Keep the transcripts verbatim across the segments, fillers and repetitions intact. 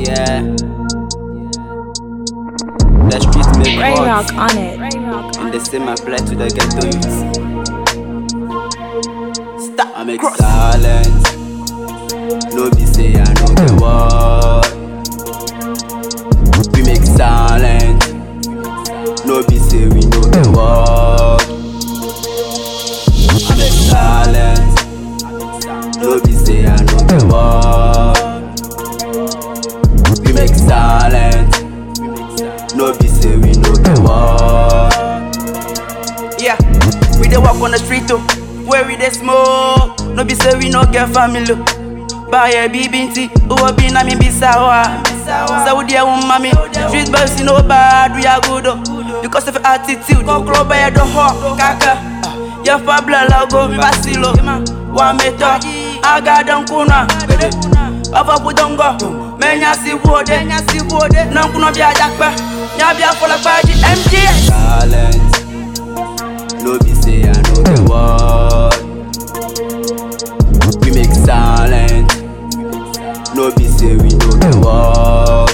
Yeah. The streets make Ray hot, Rock on it. and the same apply to the ghetto youths. Stop, I make silence. No be say I know the word. We make silence. No be say we know the word. I make silence. No be say I know the word. We make silence. No be say we know the word. Yeah, we dey walk on the street oh, where we dey smoke. No be say we no get family. Buy a B B T, who a be na me be sawa. Saudi a woman, street boys you know bad, we are good oh. Because of attitude, go grow by the hawk, kaka. Ya fabla la go basilo, wa meto, aga don kuna. Papa budongo, menya si wode, menya si wode. Nankuno bia jakpa, nya bia fola baji M G. Silence, no be say I know the word. We make silence. No be say we know the word.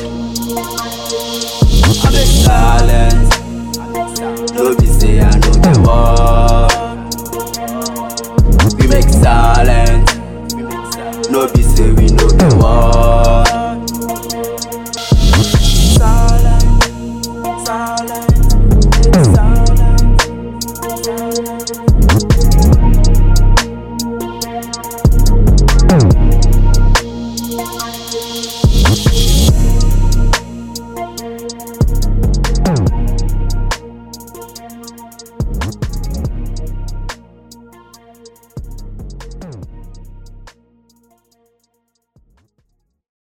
I make silence. No be say I know the word. We make silence. No be say we know the word.